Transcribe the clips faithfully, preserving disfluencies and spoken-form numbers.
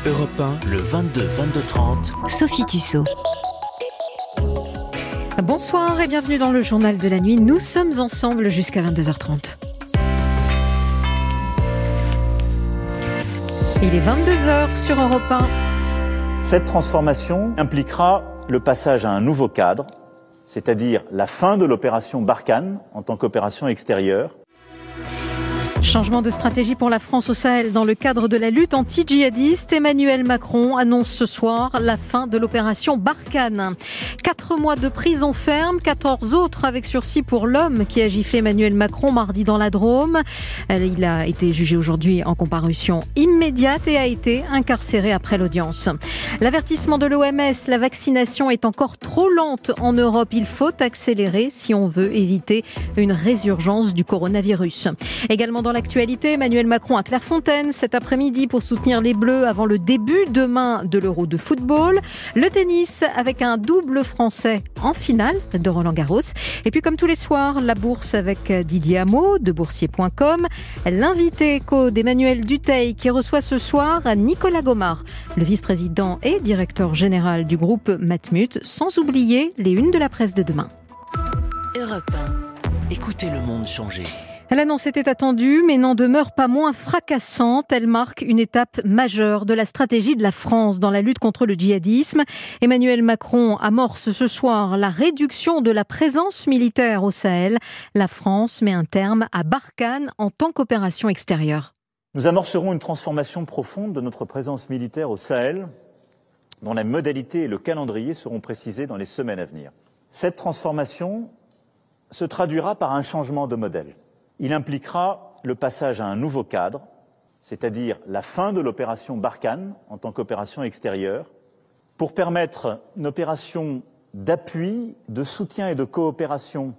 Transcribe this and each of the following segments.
Europe un, le vingt-deux vingt-deux trente. Sophie Tussaud. Bonsoir et bienvenue dans le journal de la nuit. Nous sommes ensemble jusqu'à vingt-deux heures trente. Il est vingt-deux heures sur Europe un. Cette transformation impliquera le passage à un nouveau cadre, c'est-à-dire la fin de l'opération Barkhane en tant qu'opération extérieure. Changement de stratégie pour la France au Sahel dans le cadre de la lutte anti-djihadiste. Emmanuel Macron annonce ce soir la fin de l'opération Barkhane. Quatre mois de prison ferme, quatorze autres avec sursis pour l'homme qui a giflé Emmanuel Macron mardi dans la Drôme. Il a été jugé aujourd'hui en comparution immédiate et a été incarcéré après l'audience. L'avertissement de l'O M S, la vaccination est encore trop lente en Europe. Il faut accélérer si on veut éviter une résurgence du coronavirus. Également dans l'actualité, Emmanuel Macron à Clairefontaine cet après-midi pour soutenir les Bleus avant le début demain de l'Euro de football. Le tennis avec un double français en finale de Roland-Garros. Et puis comme tous les soirs, la bourse avec Didier Hameau de boursier point com. L'invité éco d'Emmanuel Dutheil qui reçoit ce soir Nicolas Gomard, le vice-président et directeur général du groupe Matmut, sans oublier les unes de la presse de demain. Europe un, écoutez le monde changer. L'annonce était attendue, mais n'en demeure pas moins fracassante. Elle marque une étape majeure de la stratégie de la France dans la lutte contre le djihadisme. Emmanuel Macron amorce ce soir la réduction de la présence militaire au Sahel. La France met un terme à Barkhane en tant qu'opération extérieure. Nous amorcerons une transformation profonde de notre présence militaire au Sahel, dont la modalité et le calendrier seront précisés dans les semaines à venir. Cette transformation se traduira par un changement de modèle. Il impliquera le passage à un nouveau cadre, c'est-à-dire la fin de l'opération Barkhane en tant qu'opération extérieure, pour permettre une opération d'appui, de soutien et de coopération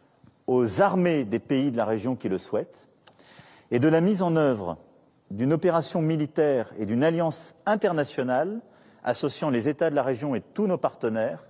aux armées des pays de la région qui le souhaitent, et de la mise en œuvre d'une opération militaire et d'une alliance internationale associant les États de la région et tous nos partenaires,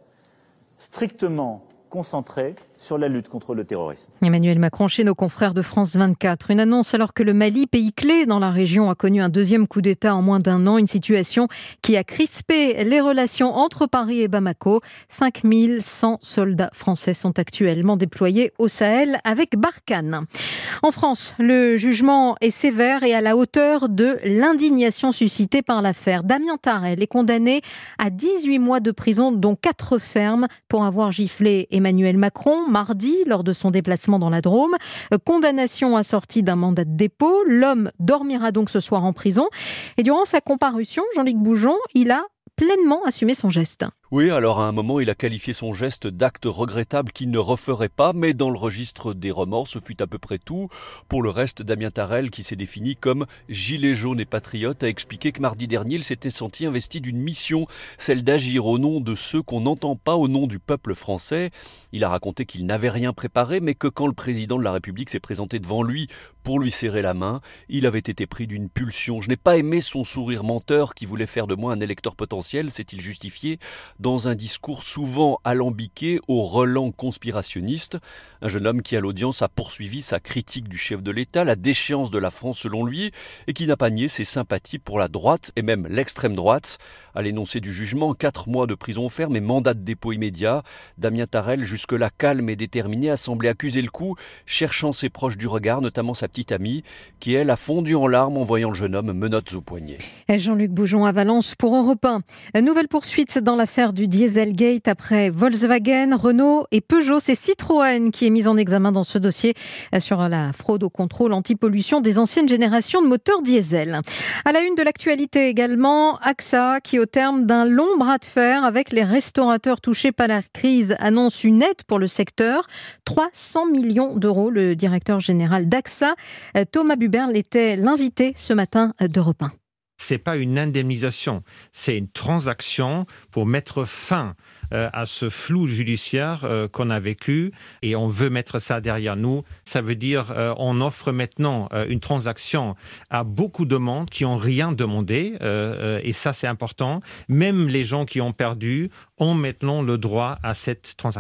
strictement concentré sur la lutte contre le terrorisme. Emmanuel Macron chez nos confrères de France vingt-quatre. Une annonce alors que le Mali, pays clé dans la région, a connu un deuxième coup d'État en moins d'un an. Une situation qui a crispé les relations entre Paris et Bamako. cinq mille cent soldats français sont actuellement déployés au Sahel avec Barkhane. En France, le jugement est sévère et à la hauteur de l'indignation suscitée par l'affaire. Damien Tarel est condamné à dix-huit mois de prison, dont quatre fermes, pour avoir giflé Emmanuel Macron mardi lors de son déplacement dans la Drôme. Condamnation assortie d'un mandat de dépôt. L'homme dormira donc ce soir en prison. Et durant sa comparution, Jean-Luc Boujon, il a pleinement assumé son geste. Oui, alors à un moment, il a qualifié son geste d'acte regrettable qu'il ne referait pas, mais dans le registre des remords, ce fut à peu près tout. Pour le reste, Damien Tarel, qui s'est défini comme gilet jaune et patriote, a expliqué que mardi dernier, il s'était senti investi d'une mission, celle d'agir au nom de ceux qu'on n'entend pas, au nom du peuple français. Il a raconté qu'il n'avait rien préparé, mais que quand le président de la République s'est présenté devant lui pour lui serrer la main, il avait été pris d'une pulsion. Je n'ai pas aimé son sourire menteur qui voulait faire de moi un électeur potentiel, s'est-il justifié dans un discours souvent alambiqué au relent conspirationniste. Un jeune homme qui, à l'audience, a poursuivi sa critique du chef de l'État, la déchéance de la France selon lui, et qui n'a pas nié ses sympathies pour la droite et même l'extrême droite. À l'énoncé du jugement, quatre mois de prison ferme et mandat de dépôt immédiat. Damien Tarel, jusque-là calme et déterminé, a semblé accuser le coup, cherchant ses proches du regard, notamment sa petite amie, qui, elle, a fondu en larmes en voyant le jeune homme menottes aux poignets. Jean-Luc Boujon à Valence pour Europe un. Nouvelle poursuite dans l'affaire du Dieselgate après Volkswagen, Renault et Peugeot. C'est Citroën qui est mise en examen dans ce dossier sur la fraude au contrôle anti-pollution des anciennes générations de moteurs diesel. À la une de l'actualité également, A X A qui, au terme d'un long bras de fer avec les restaurateurs touchés par la crise, annonce une aide pour le secteur. trois cents millions d'euros. Le directeur général d'A X A, Thomas Buberl, était l'invité ce matin d'Europe un. C'est pas une indemnisation, c'est une transaction pour mettre fin euh, à ce flou judiciaire euh, qu'on a vécu et on veut mettre ça derrière nous. Ça veut dire euh, on offre maintenant euh, une transaction à beaucoup de monde qui n'ont rien demandé euh, euh, et ça c'est important. Même les gens qui ont perdu ont maintenant le droit à cette transaction.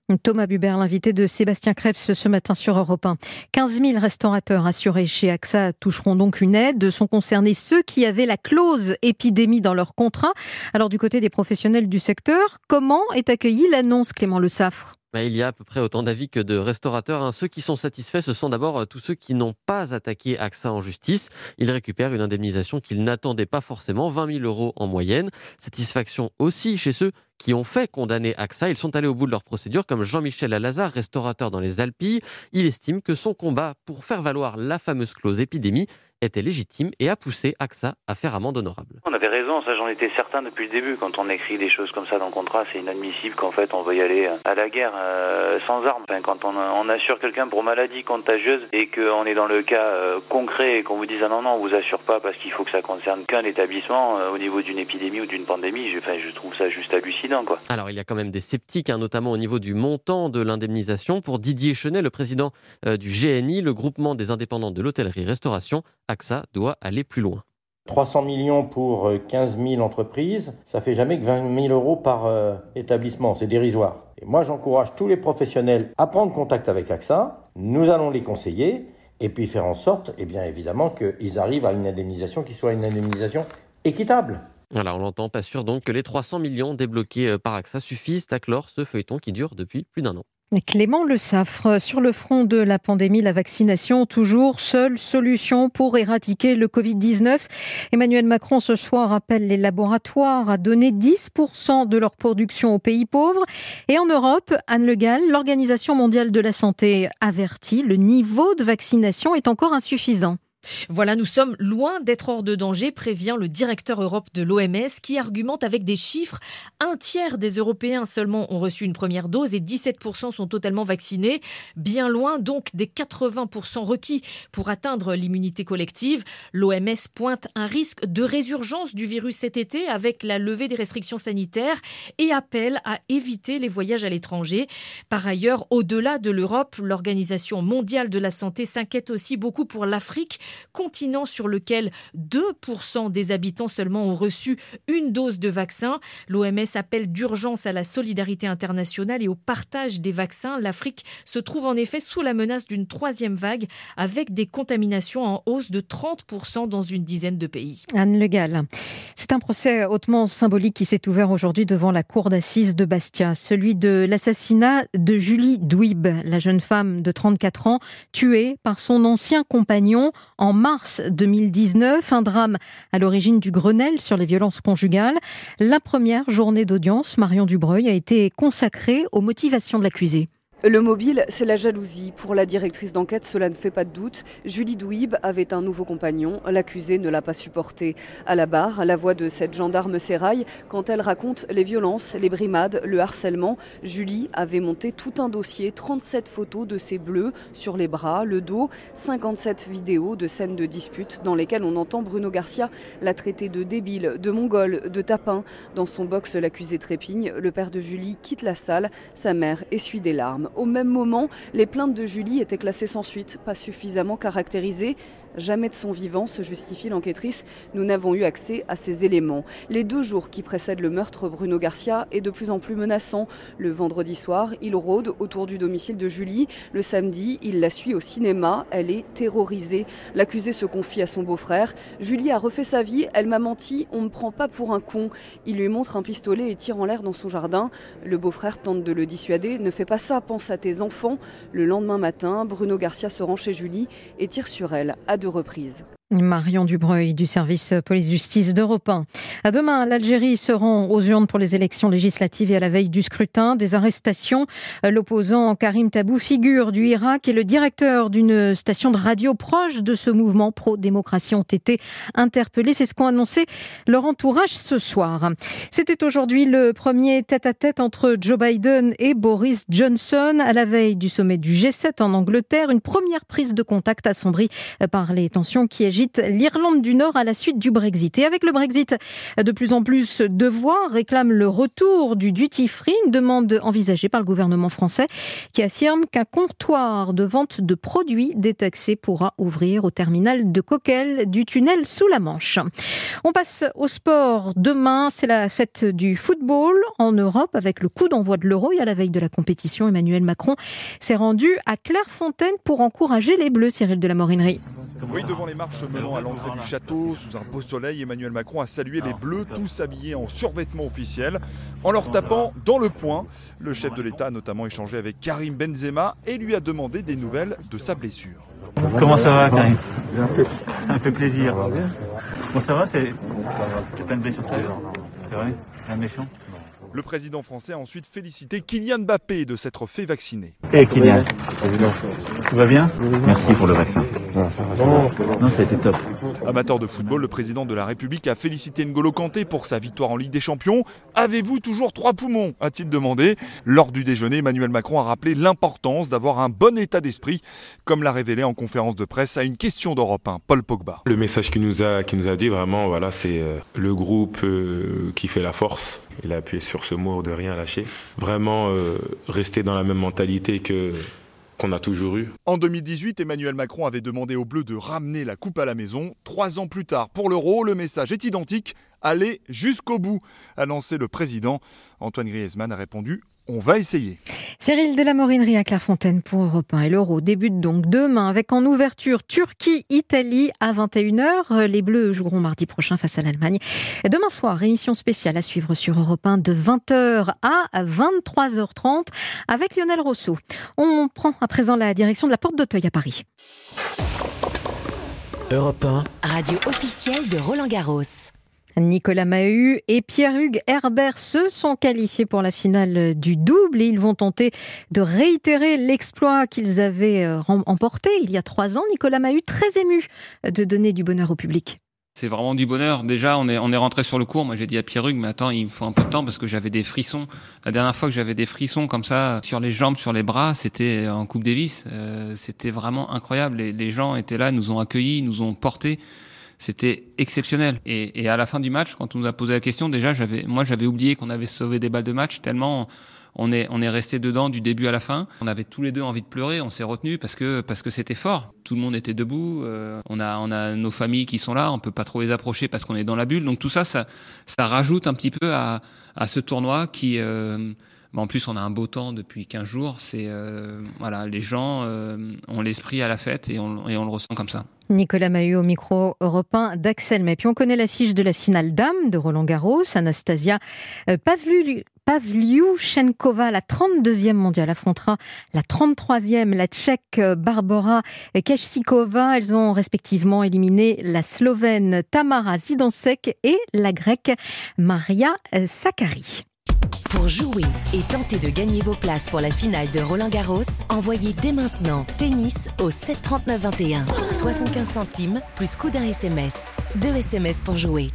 Thomas Buberl, l'invité de Sébastien Krebs ce matin sur Europe un. quinze mille restaurateurs assurés chez A X A toucheront donc une aide. Sont concernés ceux qui avaient la clause épidémie dans leur contrat. Alors du côté des professionnels du secteur, comment est accueillie l'annonce, Clément Le Saffre ? Il y a à peu près autant d'avis que de restaurateurs. Ceux qui sont satisfaits, ce sont d'abord tous ceux qui n'ont pas attaqué A X A en justice. Ils récupèrent une indemnisation qu'ils n'attendaient pas forcément, vingt mille euros en moyenne. Satisfaction aussi chez ceux qui ont fait condamner A X A. Ils sont allés au bout de leur procédure, comme Jean-Michel Alazard, restaurateur dans les Alpilles. Il estime que son combat pour faire valoir la fameuse clause épidémie était légitime et a poussé A X A à faire amende honorable. On avait raison, ça j'en étais certain depuis le début. Quand on écrit des choses comme ça dans le contrat, c'est inadmissible qu'en fait on veuille aller à la guerre euh, sans armes. Enfin, quand on, on assure quelqu'un pour maladie contagieuse et qu'on est dans le cas euh, concret et qu'on vous dise ah non non on vous assure pas parce qu'il faut que ça concerne qu'un établissement euh, au niveau d'une épidémie ou d'une pandémie, je, enfin, je trouve ça juste hallucinant quoi. Alors il y a quand même des sceptiques, hein, notamment au niveau du montant de l'indemnisation. Pour Didier Chenet, le président euh, du G N I, le groupement des indépendants de l'hôtellerie-restauration, A X A doit aller plus loin. trois cents millions pour quinze mille entreprises, ça fait jamais que vingt mille euros par euh, établissement, c'est dérisoire. Et moi j'encourage tous les professionnels à prendre contact avec A X A, nous allons les conseiller et puis faire en sorte, eh bien évidemment, qu'ils arrivent à une indemnisation qui soit une indemnisation équitable. Voilà, on l'entend, pas sûr donc que les trois cents millions débloqués par A X A suffisent à clore ce feuilleton qui dure depuis plus d'un an. Clément Le Saffre, sur le front de la pandémie, la vaccination, toujours seule solution pour éradiquer le covid dix-neuf. Emmanuel Macron, ce soir, appelle les laboratoires à donner dix pour cent de leur production aux pays pauvres. Et en Europe, Anne Le Gall, l'Organisation mondiale de la santé avertit, le niveau de vaccination est encore insuffisant. Voilà, nous sommes loin d'être hors de danger, prévient le directeur Europe de l'O M S qui argumente avec des chiffres. Un tiers des Européens seulement ont reçu une première dose et dix-sept pour cent sont totalement vaccinés. Bien loin donc des quatre-vingts pour cent requis pour atteindre l'immunité collective. L'O M S pointe un risque de résurgence du virus cet été avec la levée des restrictions sanitaires et appelle à éviter les voyages à l'étranger. Par ailleurs, au-delà de l'Europe, l'Organisation mondiale de la santé s'inquiète aussi beaucoup pour l'Afrique, continent sur lequel deux pour cent des habitants seulement ont reçu une dose de vaccin. L'O M S appelle d'urgence à la solidarité internationale et au partage des vaccins. L'Afrique se trouve en effet sous la menace d'une troisième vague avec des contaminations en hausse de trente pour cent dans une dizaine de pays. Anne Le Gall, c'est un procès hautement symbolique qui s'est ouvert aujourd'hui devant la cour d'assises de Bastia. Celui de l'assassinat de Julie Douib, la jeune femme de trente-quatre ans, tuée par son ancien compagnon en mars deux mille dix-neuf, un drame à l'origine du Grenelle sur les violences conjugales. La première journée d'audience, Marion Dubreuil, a été consacrée aux motivations de l'accusé. Le mobile, c'est la jalousie. Pour la directrice d'enquête, cela ne fait pas de doute. Julie Douib avait un nouveau compagnon. L'accusé ne l'a pas supporté. À la barre, la voix de cette gendarme s'éraille quand elle raconte les violences, les brimades, le harcèlement. Julie avait monté tout un dossier, trente-sept photos de ses bleus sur les bras, le dos, cinquante-sept vidéos de scènes de dispute dans lesquelles on entend Bruno Garcia la traiter de débile, de mongole, de tapin. Dans son box, l'accusé trépigne. Le père de Julie quitte la salle. Sa mère essuie des larmes. Au même moment, les plaintes de Julie étaient classées sans suite, pas suffisamment caractérisées. Jamais de son vivant, se justifie l'enquêtrice, nous n'avons eu accès à ces éléments. Les deux jours qui précèdent le meurtre, Bruno Garcia est de plus en plus menaçant. Le vendredi soir, il rôde autour du domicile de Julie. Le samedi, il la suit au cinéma. Elle est terrorisée. L'accusé se confie à son beau-frère. Julie a refait sa vie, elle m'a menti, on ne me prend pas pour un con. Il lui montre un pistolet et tire en l'air dans son jardin. Le beau-frère tente de le dissuader. Ne fais pas ça, pense à tes enfants. Le lendemain matin, Bruno Garcia se rend chez Julie et tire sur elle à deux reprises. Marion Dubreuil du service police-justice d'Europe un. À demain, l'Algérie se rend aux urnes pour les élections législatives et à la veille du scrutin. Des arrestations. L'opposant Karim Tabou, figure du Irak, et le directeur d'une station de radio proche de ce mouvement pro-démocratie ont été interpellés. C'est ce qu'ont annoncé leur entourage ce soir. C'était aujourd'hui le premier tête-à-tête entre Joe Biden et Boris Johnson à la veille du sommet du G sept en Angleterre. Une première prise de contact assombrie par les tensions qui agite l'Irlande du Nord à la suite du Brexit. Et avec le Brexit, de plus en plus de voix réclament le retour du duty-free, une demande envisagée par le gouvernement français qui affirme qu'un comptoir de vente de produits détaxés pourra ouvrir au terminal de Coquelles du tunnel sous la Manche. On passe au sport. Demain, c'est la fête du football en Europe avec le coup d'envoi de l'Euro. Et à la veille de la compétition, Emmanuel Macron s'est rendu à Clairefontaine pour encourager les Bleus, Cyril de la Morinerie. Oui, devant les marches menant à l'entrée du château, sous un beau soleil, Emmanuel Macron a salué les Bleus, tous habillés en survêtement officiel, en leur tapant dans le poing. Le chef de l'État a notamment échangé avec Karim Benzema et lui a demandé des nouvelles de sa blessure. Comment ça va, Karim? Ça me fait plaisir. Bon, ça va, c'est pas une blessure sérieuse. C'est vrai? Rien de méchant? Le président français a ensuite félicité Kylian Mbappé de s'être fait vacciner. Et hey, Kylian, tout va bien? Merci pour le vaccin. Non, ça a été top. Amateur de football, le président de la République a félicité N'Golo Kanté pour sa victoire en Ligue des Champions. Avez-vous toujours trois poumons? A-t-il demandé. Lors du déjeuner, Emmanuel Macron a rappelé l'importance d'avoir un bon état d'esprit, comme l'a révélé en conférence de presse à une question d'Europe un, Paul Pogba. Le message qu'il nous a, qu'il nous a dit vraiment, voilà, c'est euh, le groupe euh, qui fait la force. Il a appuyé sur ce mot de rien lâcher. Vraiment euh, rester dans la même mentalité que qu'on a toujours eu. En deux mille dix-huit, Emmanuel Macron avait demandé aux Bleus de ramener la coupe à la maison. Trois ans plus tard, pour l'Euro, le message est identique. Allez jusqu'au bout, a lancé le président. Antoine Griezmann a répondu « On va essayer ». Cyril de la Morinerie à Clairefontaine pour Europe un. Et l'Euro débute donc demain avec en ouverture Turquie-Italie à vingt et une heures. Les Bleus joueront mardi prochain face à l'Allemagne. Demain soir, émission spéciale à suivre sur Europe un de vingt heures à vingt-trois heures trente avec Lionel Rousseau. On prend à présent la direction de la Porte d'Auteuil à Paris. Europe un, radio officielle de Roland-Garros. Nicolas Mahut et Pierre-Hugues Herbert se sont qualifiés pour la finale du double et ils vont tenter de réitérer l'exploit qu'ils avaient emporté il y a trois ans. Nicolas Mahut, très ému de donner du bonheur au public. C'est vraiment du bonheur. Déjà, on est, on est rentré sur le court. Moi, j'ai dit à Pierre-Hugues, mais attends, il me faut un peu de temps parce que j'avais des frissons. La dernière fois que j'avais des frissons comme ça, sur les jambes, sur les bras, c'était en Coupe Davis. Euh, c'était vraiment incroyable. Les, les gens étaient là, nous ont accueillis, nous ont portés. C'était exceptionnel. Et, et à la fin du match, quand on nous a posé la question, déjà, j'avais, moi, j'avais oublié qu'on avait sauvé des balles de match tellement on est, on est resté dedans du début à la fin. On avait tous les deux envie de pleurer. On s'est retenus parce que, parce que c'était fort. Tout le monde était debout. Euh, on a, on a nos familles qui sont là. On peut pas trop les approcher parce qu'on est dans la bulle. Donc tout ça, ça, ça rajoute un petit peu à, à ce tournoi qui, euh, en plus, on a un beau temps depuis quinze jours. C'est, euh, voilà, les gens euh, ont l'esprit à la fête et on, et on le ressent comme ça. Nicolas Mahut au micro européen d'Axel. Mais puis on connaît l'affiche de la finale dames de Roland-Garros. Anastasia Pavlu, Pavlyuchenkova, la trente-deuxième mondiale, affrontera la trente-troisième, la Tchèque Barbora Krejcikova. Elles ont respectivement éliminé la Slovène Tamara Zidansek et la Grecque Maria Sakkari. Pour jouer et tenter de gagner vos places pour la finale de Roland-Garros, envoyez dès maintenant tennis au sept trente-neuf vingt et un. soixante-quinze centimes plus coût d'un S M S. Deux S M S pour jouer.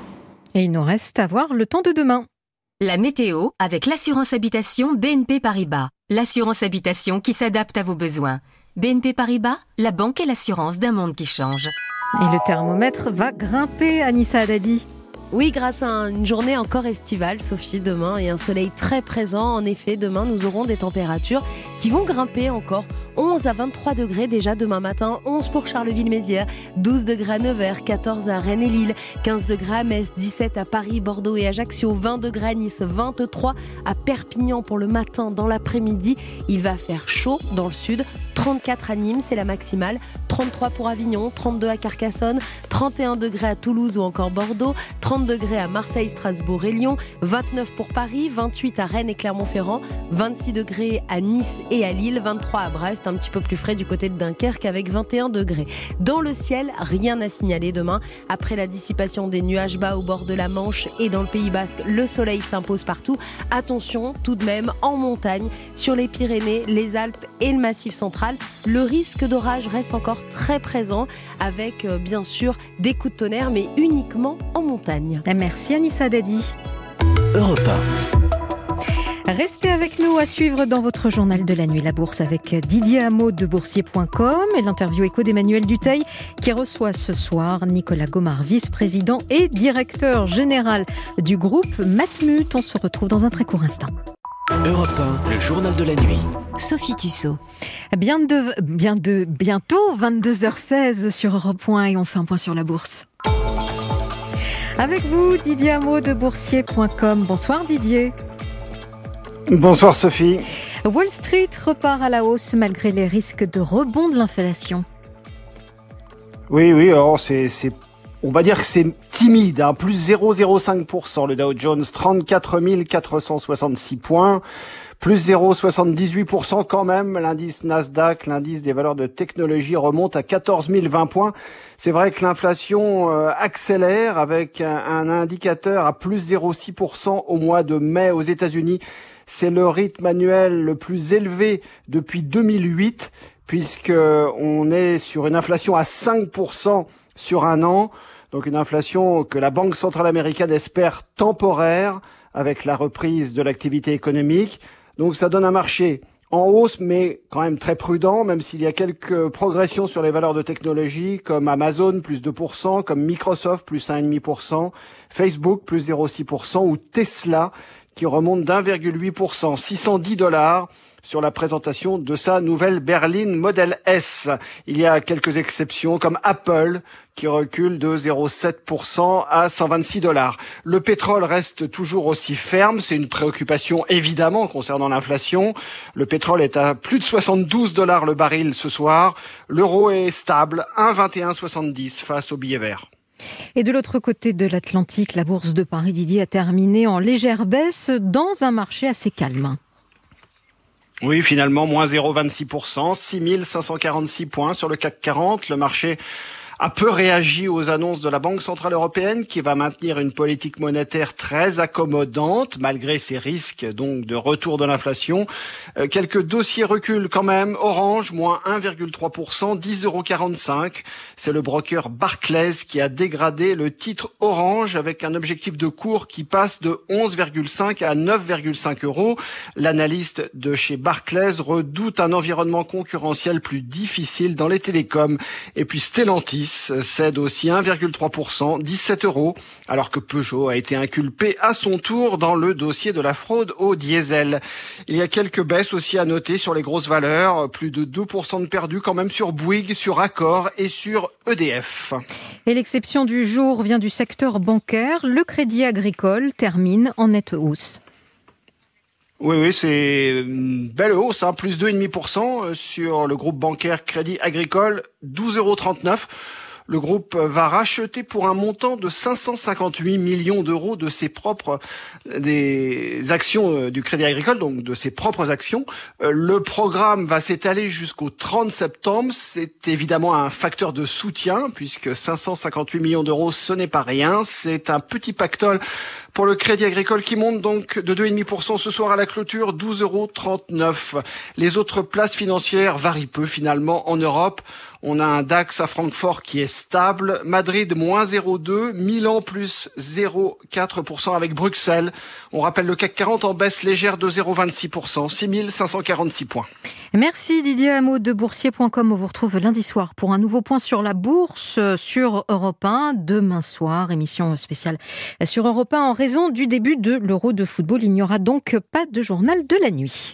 Et il nous reste à voir le temps de demain. La météo avec l'assurance habitation B N P Paribas. L'assurance habitation qui s'adapte à vos besoins. B N P Paribas, la banque et l'assurance d'un monde qui change. Et le thermomètre va grimper, Anissa Haddadi. Oui, grâce à une journée encore estivale, Sophie, demain, et un soleil très présent. En effet, demain, nous aurons des températures qui vont grimper encore. onze à vingt-trois degrés déjà demain matin, onze pour Charleville-Mézières, douze degrés à Nevers, quatorze à Rennes et Lille, quinze degrés à Metz, dix-sept à Paris, Bordeaux et Ajaccio, vingt degrés à Nice, vingt-trois à Perpignan pour le matin. Dans l'après-midi, il va faire chaud dans le sud, trente-quatre à Nîmes, c'est la maximale, trente-trois pour Avignon, trente-deux à Carcassonne, trente et un degrés à Toulouse ou encore Bordeaux, trente degrés à Marseille, Strasbourg et Lyon, vingt-neuf pour Paris, vingt-huit à Rennes et Clermont-Ferrand, vingt-six degrés à Nice et à Lille, vingt-trois à Brest, un petit peu plus frais du côté de Dunkerque avec vingt et un degrés. Dans le ciel, rien à signaler demain. Après la dissipation des nuages bas au bord de la Manche et dans le Pays Basque, le soleil s'impose partout. Attention tout de même en montagne, sur les Pyrénées, les Alpes et le Massif central. Le risque d'orage reste encore très présent avec euh, bien sûr des coups de tonnerre mais uniquement en montagne. Merci Anissa Haddadi. Europe un. Restez avec nous à suivre dans votre journal de la nuit la bourse avec Didier Hameau de boursier point com et l'interview écho d'Emmanuel Dutheil qui reçoit ce soir Nicolas Gomart, vice-président et directeur général du groupe Matmut. On se retrouve dans un très court instant. Europe un, le journal de la nuit. Sophie Tussaud. Bien de, bien de, bientôt vingt-deux heures seize sur Europe un et on fait un point sur la bourse. Avec vous, Didier Hameau de boursier point com. Bonsoir Didier. Bonsoir Sophie. Wall Street repart à la hausse malgré les risques de rebond de l'inflation. Oui, oui, alors c'est, c'est, on va dire que c'est timide, hein, plus zéro virgule zéro cinq pour cent. Le Dow Jones, trente-quatre mille quatre cent soixante-six points, plus zéro virgule soixante-dix-huit pour cent quand même. L'indice Nasdaq, l'indice des valeurs de technologie, remonte à quatorze mille vingt points. C'est vrai que l'inflation euh, accélère avec un, un indicateur à plus zéro virgule six pour cent au mois de mai aux États-Unis. C'est le rythme annuel le plus élevé depuis deux mille huit, puisqu'on est sur une inflation à cinq pour cent sur un an. Donc une inflation que la Banque centrale américaine espère temporaire avec la reprise de l'activité économique. Donc ça donne un marché en hausse, mais quand même très prudent, même s'il y a quelques progressions sur les valeurs de technologie, comme Amazon, plus deux pour cent, comme Microsoft, plus un virgule cinq pour cent, Facebook, plus zéro virgule six pour cent, ou Tesla, qui remonte d'un virgule huit pour cent, six cent dix dollars sur la présentation de sa nouvelle berline Model S. Il y a quelques exceptions comme Apple qui recule de zéro virgule sept pour cent à cent vingt-six dollars. Le pétrole reste toujours aussi ferme, c'est une préoccupation évidemment concernant l'inflation. Le pétrole est à plus de soixante-douze dollars le baril ce soir. L'euro est stable, un virgule vingt et un soixante-dix face au billet vert. Et de l'autre côté de l'Atlantique, la bourse de Paris, Didier, a terminé en légère baisse dans un marché assez calme. Oui, finalement, moins zéro virgule vingt-six pour cent, six mille cinq cent quarante-six points sur le C A C quarante. Le marché a peu réagi aux annonces de la Banque centrale européenne qui va maintenir une politique monétaire très accommodante malgré ses risques donc de retour de l'inflation. Euh, quelques dossiers reculent quand même. Orange, moins un virgule trois pour cent, dix euros quarante-cinq. C'est le broker Barclays qui a dégradé le titre Orange avec un objectif de cours qui passe de onze virgule cinq à neuf virgule cinq euros. L'analyste de chez Barclays redoute un environnement concurrentiel plus difficile dans les télécoms. Et puis Stellantis cède aussi un virgule trois pour cent, dix-sept euros, alors que Peugeot a été inculpé à son tour dans le dossier de la fraude au diesel. Il y a quelques baisses aussi à noter sur les grosses valeurs, plus de deux pour cent de perdus quand même sur Bouygues, sur Accor et sur E D F. Et l'exception du jour vient du secteur bancaire. Le Crédit Agricole termine en nette hausse. Oui, oui, c'est une belle hausse, hein, plus deux virgule cinq pour cent sur le groupe bancaire Crédit Agricole, douze euros trente-neuf. Le groupe va racheter pour un montant de cinq cent cinquante-huit millions d'euros de ses propres des actions du Crédit Agricole, donc de ses propres actions. Le programme va s'étaler jusqu'au trente septembre. C'est évidemment un facteur de soutien puisque cinq cent cinquante-huit millions d'euros, ce n'est pas rien. C'est un petit pactole pour le Crédit Agricole qui monte donc de deux virgule cinq pour cent ce soir à la clôture, douze euros trente-neuf. Les autres places financières varient peu finalement en Europe. On a un DAX à Francfort qui est stable, Madrid moins zéro virgule deux, Milan plus zéro virgule quatre pour cent avec Bruxelles. On rappelle le C A C quarante en baisse légère de zéro virgule vingt-six pour cent, six mille cinq cent quarante-six points. Merci Didier Hameau de boursier point com. On vous retrouve lundi soir pour un nouveau point sur la bourse sur Europe un. Demain soir, émission spéciale sur Europe un en raison du début de l'Euro de football. Il n'y aura donc pas de journal de la nuit.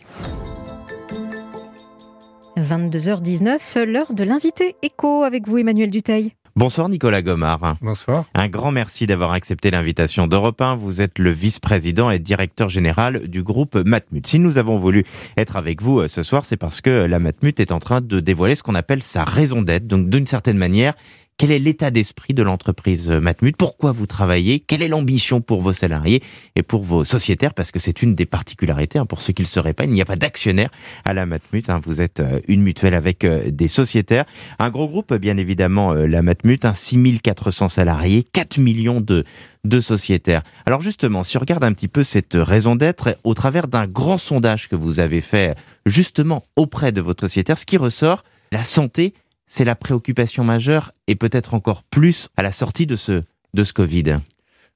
vingt-deux heures dix-neuf, l'heure de l'invité écho avec vous Emmanuel Dutheil. Bonsoir Nicolas Gomart. Bonsoir. Un grand merci d'avoir accepté l'invitation d'Europe un. Vous êtes le vice-président et directeur général du groupe Matmut. Si nous avons voulu être avec vous ce soir, c'est parce que la Matmut est en train de dévoiler ce qu'on appelle sa raison d'être. Donc d'une certaine manière, quel est l'état d'esprit de l'entreprise Matmut? Pourquoi vous travaillez? Quelle est l'ambition pour vos salariés et pour vos sociétaires? Parce que c'est une des particularités, hein, pour ceux qui ne le sauraient pas, il n'y a pas d'actionnaire à la Matmut. Hein, vous êtes une mutuelle avec euh, des sociétaires. Un gros groupe, bien évidemment, euh, la Matmut, hein, six mille quatre cents salariés, quatre millions de, de sociétaires. Alors justement, si on regarde un petit peu cette raison d'être, au travers d'un grand sondage que vous avez fait justement auprès de votre sociétaire, ce qui ressort, la santé, c'est la préoccupation majeure et peut-être encore plus à la sortie de ce, de ce Covid.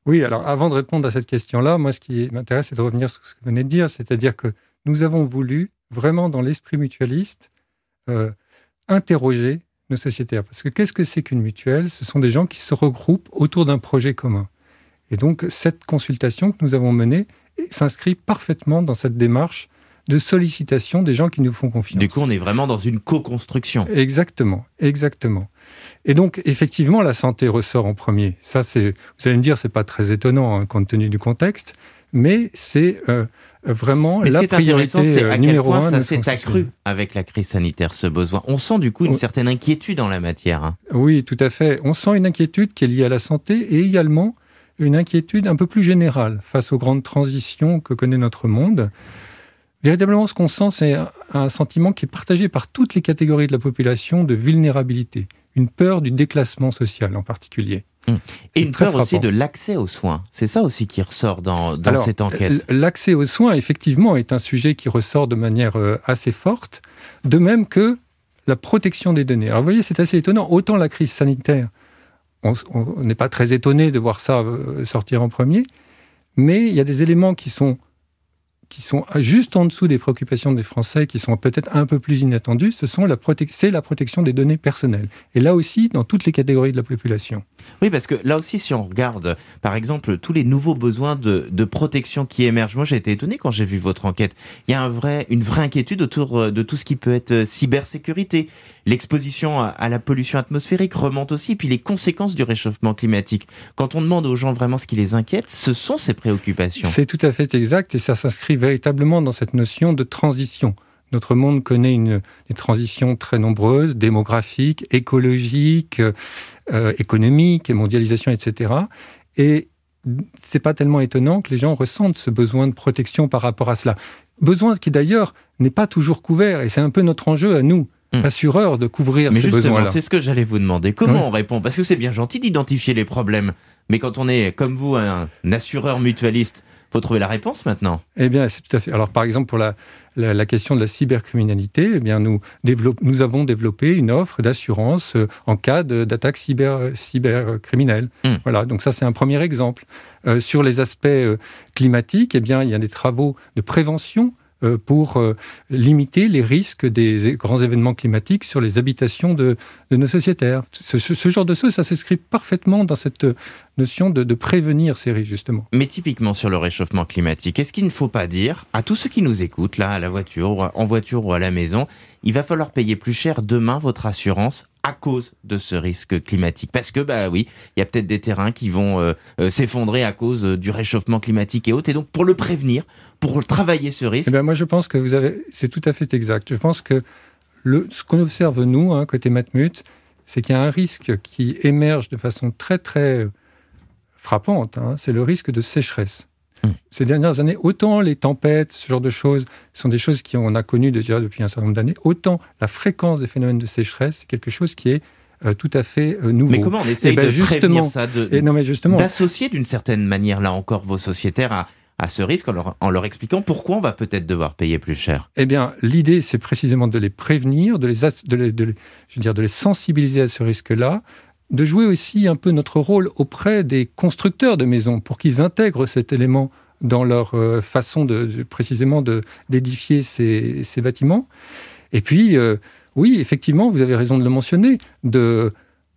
Oui, alors avant de répondre à cette question-là, moi, ce qui m'intéresse, c'est de revenir sur ce que vous venez de dire, c'est-à-dire que nous avons voulu, vraiment dans l'esprit mutualiste, euh, interroger nos sociétaires. Parce que qu'est-ce que c'est qu'une mutuelle ? Ce sont des gens qui se regroupent autour d'un projet commun. Et donc, cette consultation que nous avons menée s'inscrit parfaitement dans cette démarche de sollicitation des gens qui nous font confiance. Du coup, on est vraiment dans une co-construction. Exactement, exactement. Et donc, effectivement, la santé ressort en premier. Ça, c'est, vous allez me dire, c'est pas très étonnant, hein, compte tenu du contexte, mais c'est euh, vraiment mais la ce qui est priorité intéressant, c'est à numéro quel point un. Ça s'est accru avec la crise sanitaire, ce besoin. On sent du coup une oui. certaine inquiétude en la matière. Hein. Oui, tout à fait. On sent une inquiétude qui est liée à la santé et également une inquiétude un peu plus générale face aux grandes transitions que connaît notre monde. Véritablement, ce qu'on sent, c'est un sentiment qui est partagé par toutes les catégories de la population de vulnérabilité. Une peur du déclassement social en particulier. Mmh. Et une peur frappant. Aussi de l'accès aux soins. C'est ça aussi qui ressort dans, dans Alors, cette enquête. L'accès aux soins, effectivement, est un sujet qui ressort de manière assez forte, de même que la protection des données. Alors vous voyez, c'est assez étonnant. Autant la crise sanitaire, on n'est pas très étonné de voir ça sortir en premier, mais il y a des éléments qui sont qui sont juste en dessous des préoccupations des Français, qui sont peut-être un peu plus inattendus, ce sont la prote- c'est la protection des données personnelles. Et là aussi, dans toutes les catégories de la population. Oui, parce que là aussi, si on regarde, par exemple, tous les nouveaux besoins de, de protection qui émergent, moi j'ai été étonné quand j'ai vu votre enquête. Il y a un vrai, une vraie inquiétude autour de tout ce qui peut être cybersécurité. L'exposition à, à la pollution atmosphérique remonte aussi, puis les conséquences du réchauffement climatique. Quand on demande aux gens vraiment ce qui les inquiète, ce sont ces préoccupations. C'est tout à fait exact, et ça s'inscrit véritablement dans cette notion de transition. Notre monde connaît une, une transition très nombreuse, démographique, écologique, euh, économique, mondialisation, et cetera. Et c'est pas tellement étonnant que les gens ressentent ce besoin de protection par rapport à cela. Besoin qui d'ailleurs n'est pas toujours couvert, et c'est un peu notre enjeu à nous, Mmh. assureurs, de couvrir mais ces besoins-là. C'est ce que j'allais vous demander. Comment oui. on répond ? Parce que c'est bien gentil d'identifier les problèmes, mais quand on est, comme vous, un assureur mutualiste, il faut trouver la réponse maintenant. Eh bien, c'est tout à fait. Alors, par exemple, pour la, la, la question de la cybercriminalité, eh bien, nous, développe, nous avons développé une offre d'assurance euh, en cas de, d'attaque cyber, cybercriminelle. Mmh. Voilà, donc ça, c'est un premier exemple. Euh, sur les aspects euh, climatiques, eh bien, il y a des travaux de prévention pour limiter les risques des grands événements climatiques sur les habitations de, de nos sociétaires. Ce, ce genre de choses, ça s'inscrit parfaitement dans cette notion de, de prévenir ces risques, justement. Mais typiquement sur le réchauffement climatique, est-ce qu'il ne faut pas dire à tous ceux qui nous écoutent, là, à la voiture, en voiture ou à la maison, il va falloir payer plus cher demain votre assurance à cause de ce risque climatique. Parce que, bah oui, il y a peut-être des terrains qui vont euh, euh, s'effondrer à cause euh, du réchauffement climatique et autres. Et donc, pour le prévenir, pour travailler ce risque... Eh bien, moi, je pense que vous avez... c'est tout à fait exact. Je pense que le... ce qu'on observe, nous, hein, côté Matmut, c'est qu'il y a un risque qui émerge de façon très, très frappante. Hein, c'est le risque de sécheresse. Ces dernières années, autant les tempêtes, ce genre de choses, sont des choses qu'on a connues déjà depuis un certain nombre d'années, autant la fréquence des phénomènes de sécheresse, c'est quelque chose qui est euh, tout à fait euh, nouveau. Mais comment on essaye ben, de prévenir ça, de, et non, mais justement, d'associer d'une certaine manière, là encore, vos sociétaires à, à ce risque en leur, en leur expliquant pourquoi on va peut-être devoir payer plus cher ? Eh bien, l'idée, c'est précisément de les prévenir, de les, de les, de les, je veux dire, de les sensibiliser à ce risque-là, de jouer aussi un peu notre rôle auprès des constructeurs de maisons pour qu'ils intègrent cet élément dans leur euh, façon de, de précisément de, d'édifier ces, ces bâtiments. Et puis, euh, oui, effectivement, vous avez raison de le mentionner, de,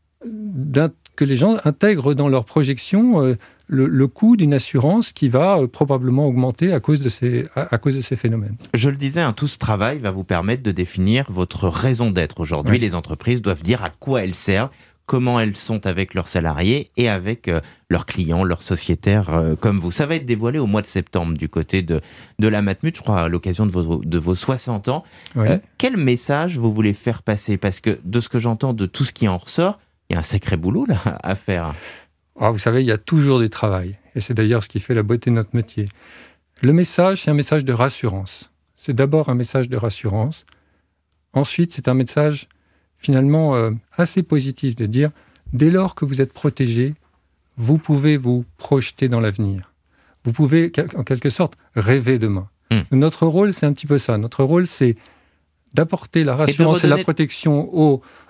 que les gens intègrent dans leur projection euh, le, le coût d'une assurance qui va euh, probablement augmenter à cause de ces, à, à cause de ces phénomènes. Je le disais, hein, tout ce travail va vous permettre de définir votre raison d'être. Aujourd'hui, oui. Les entreprises doivent dire à quoi elles servent, comment elles sont avec leurs salariés et avec euh, leurs clients, leurs sociétaires euh, comme vous. Ça va être dévoilé au mois de septembre du côté de, de la Matmut, je crois, à l'occasion de vos, de vos soixante ans. Oui. Euh, quel message vous voulez faire passer ? Parce que de ce que j'entends, de tout ce qui en ressort, il y a un sacré boulot là, à faire. Oh, vous savez, il y a toujours du travail. Et c'est d'ailleurs ce qui fait la beauté de notre métier. Le message, c'est un message de rassurance. C'est d'abord un message de rassurance. Ensuite, c'est un message finalement euh, assez positif de dire, dès lors que vous êtes protégé, vous pouvez vous projeter dans l'avenir. Vous pouvez, en quelque sorte, rêver demain. Mmh. Notre rôle, c'est un petit peu ça. Notre rôle, c'est d'apporter la rassurance et, et la protection aux,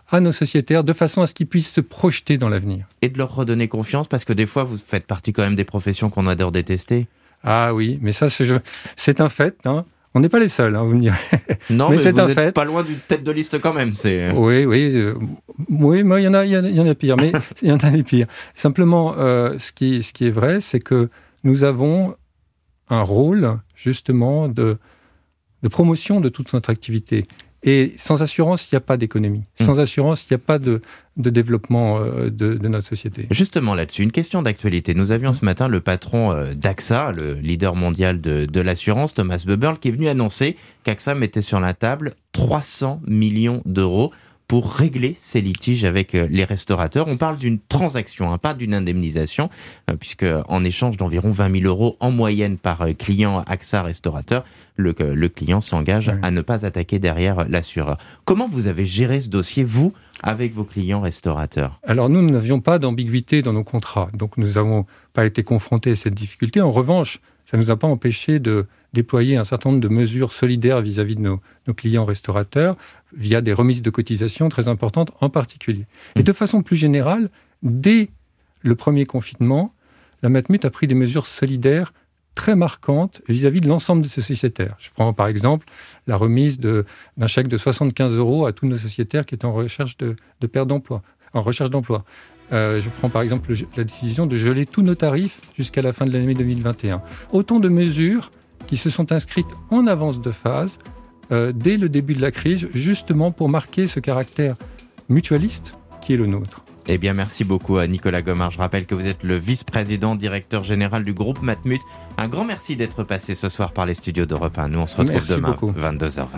à nos sociétaires de façon à ce qu'ils puissent se projeter dans l'avenir. Et de leur redonner confiance, parce que des fois, vous faites partie quand même des professions qu'on adore détester. Ah oui, mais ça, c'est, c'est un fait. Hein. On n'est pas les seuls, hein, vous me direz. Non, mais, mais c'est vous un n'êtes fait. Pas loin d'une tête de liste quand même. C'est... Oui, oui, euh, oui, mais il y en a, il y en a, il y en a pire. Mais il y en a des pires. Simplement, euh, ce qui, ce qui est vrai, c'est que nous avons un rôle justement de, de promotion de toute notre activité. Et sans assurance, il n'y a pas d'économie. Mmh. Sans assurance, il n'y a pas de, de développement euh, de, de notre société. Justement là-dessus, une question d'actualité. Nous avions ce matin le patron euh, d'A X A, le leader mondial de, de l'assurance, Thomas Buberl, qui est venu annoncer qu'A X A mettait sur la table trois cents millions d'euros pour régler ces litiges avec les restaurateurs. On parle d'une transaction, hein, pas d'une indemnisation, euh, puisque en échange d'environ vingt mille euros en moyenne par client A X A restaurateur, le, le client s'engage oui. à ne pas attaquer derrière l'assureur. Comment vous avez géré ce dossier, vous, avec vos clients restaurateurs ? Alors nous, nous n'avions pas d'ambiguïté dans nos contrats, donc nous n'avons pas été confrontés à cette difficulté. En revanche, ça ne nous a pas empêché de déployer un certain nombre de mesures solidaires vis-à-vis de nos, nos clients restaurateurs, via des remises de cotisations très importantes en particulier. Et de façon plus générale, dès le premier confinement, la Matmut a pris des mesures solidaires très marquantes vis-à-vis de l'ensemble de ses sociétaires. Je prends par exemple la remise de, d'un chèque de soixante-quinze euros à tous nos sociétaires qui étaient en recherche de, de perte d'emploi, en recherche d'emploi. Euh, je prends par exemple le, la décision de geler tous nos tarifs jusqu'à la fin de l'année deux mille vingt et un. Autant de mesures qui se sont inscrites en avance de phase euh, dès le début de la crise, justement pour marquer ce caractère mutualiste qui est le nôtre. Eh bien, merci beaucoup à Nicolas Gomard. Je rappelle que vous êtes le vice-président, directeur général du groupe Matmut. Un grand merci d'être passé ce soir par les studios d'Europe un. Nous, on se retrouve merci demain, beaucoup. vingt-deux heures vingt.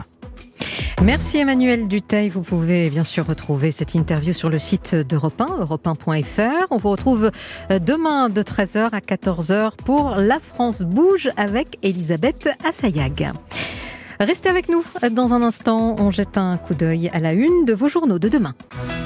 Merci Emmanuel Dutheil. Vous pouvez bien sûr retrouver cette interview sur le site d'Europe un, europe un point f r. On vous retrouve demain de treize heures à quatorze heures pour La France bouge avec Elisabeth Assayag. Restez avec nous. Dans un instant, on jette un coup d'œil à la une de vos journaux de demain.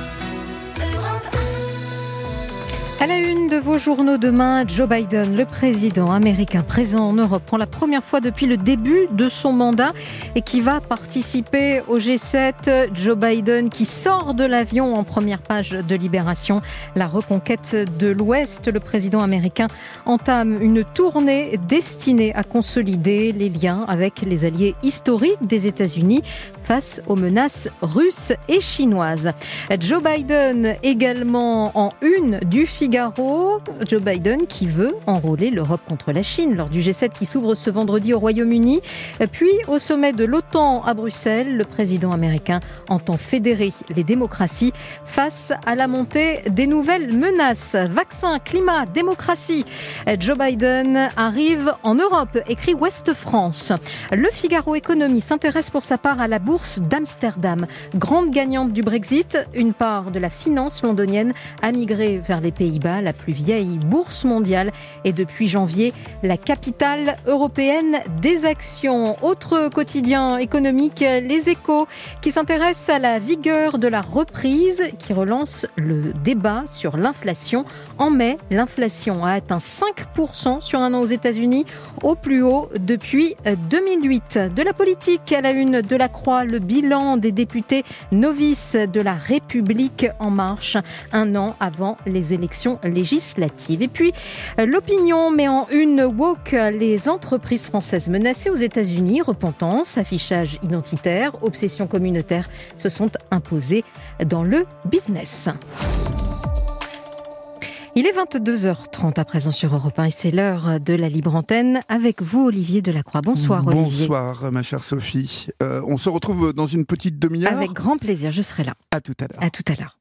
À la une de vos journaux demain, Joe Biden, le président américain présent en Europe pour la première fois depuis le début de son mandat et qui va participer au G sept. Joe Biden qui sort de l'avion en première page de Libération. La reconquête de l'Ouest, le président américain entame une tournée destinée à consolider les liens avec les alliés historiques des États-Unis face aux menaces russes et chinoises. Joe Biden également en une du Figaro. Joe Biden qui veut enrôler l'Europe contre la Chine lors du G sept qui s'ouvre ce vendredi au Royaume-Uni. Puis au sommet de l'OTAN à Bruxelles, le président américain entend fédérer les démocraties face à la montée des nouvelles menaces. Vaccins, climat, démocratie. Joe Biden arrive en Europe, écrit Ouest France. Le Figaro Économie s'intéresse pour sa part à la bourse d'Amsterdam. Grande gagnante du Brexit, une part de la finance londonienne a migré vers les Pays-Bas, la plus vieille bourse mondiale, et depuis janvier, la capitale européenne des actions. Autre quotidien économique, Les Échos, qui s'intéresse à la vigueur de la reprise, qui relance le débat sur l'inflation. En mai, l'inflation a atteint cinq pour cent sur un an aux États-Unis, au plus haut depuis deux mille huit. De la politique à la une de la Croix, le bilan des députés novices de la République en marche, un an avant les élections législatives. Et puis, l'opinion met en une woke les entreprises françaises menacées aux États-Unis. Repentance, affichage identitaire, obsession communautaire se sont imposées dans le business. Il est vingt-deux heures trente à présent sur Europe un et c'est l'heure de la libre antenne avec vous, Olivier Delacroix. Bonsoir, Olivier. Bonsoir, ma chère Sophie. Euh, on se retrouve dans une petite demi-heure. Avec grand plaisir, je serai là. À tout à l'heure. À tout à l'heure.